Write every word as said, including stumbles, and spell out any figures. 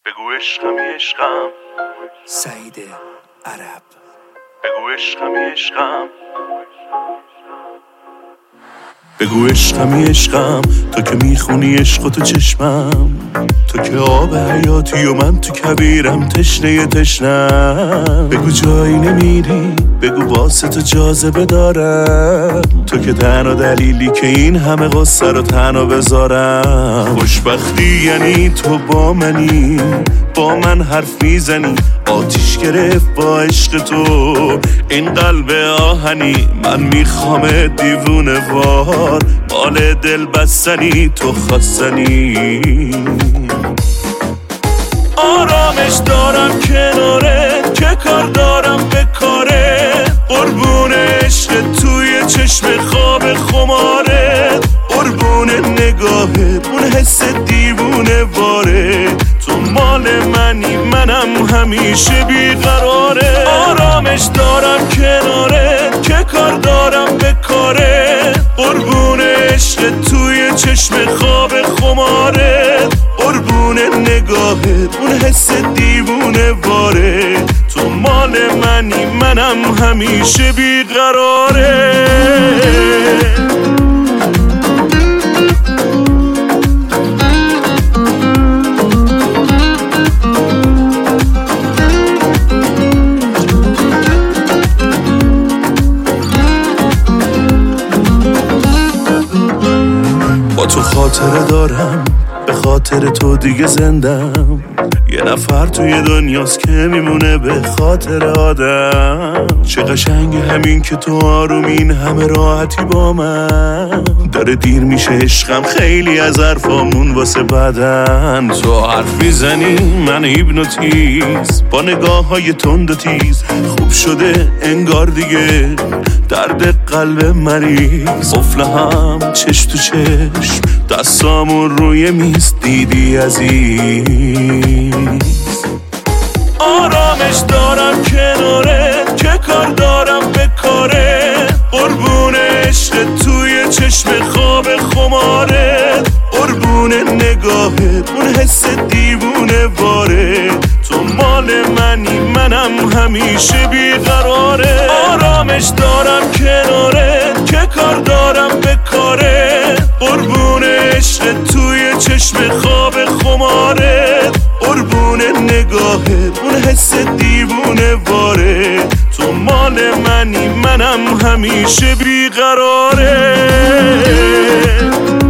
بگو عشقمی عشقم سعید عرب. بگو عشقمی عشقم بگو عشقمی عشقم تو که میخونی عشق تو چشمم، تو که آب حیاتی و من تو کبیرم تشنه تشنم. بگو جایی نمیری، بگو واسه تو جاذبه دارم، تو که تنها دلیلی که این همه قصه رو تنها بذارم. خوشبختی یعنی تو با منی، با من حرف میزنی، آتیش گرفت با عشق تو این قلب آهنی. من میخوام دیوونه وار مال دل بستنی، تو خواستنی. آرامش دارم کنارت که کار دارم به کاره، قربون عشق توی چشم خواب خماره، قربون نگاهت اون حس دیوونه واره. تو مال منی منم همیشه بیقراره. آرامش دارم کنارت که کار دارم به کاره، قربون عشق توی چشم خواب خماره، قربون نگاهت اون حس دیوونه واره. تو مال منی منم همیشه بیقراره. با تو خاطره دارم، به خاطر تو دیگه زندم. یه نفر توی دنیاست که میمونه به خاطر آدم. چه قشنگه همین که تو آرومین همه راحتی با من. داره دیر میشه عشقم، خیلی از حرفامون واسه بدن. تو حرف میزنی من هیپنوتیز، با نگاه های تند و تیز. خوب شده انگار دیگه درد قلب مریض. قفل هم چش تو چشم، دستامون روی میز، دیدی عزیز. آرامش دارم کنارت که کار دارم به کاره، قربون عشق توی چشم خواب خماره، قربون نگاهت اون حس دیوونه واره. تو مال منی منم همیشه بیقراره. آرامش دارم کنارت که کار دارم به کاره، قربون عشق توی چشم خواب خماره، قربون نگاهت اون حس دیوونه واره. تو مال منی منم همیشه بیقراره.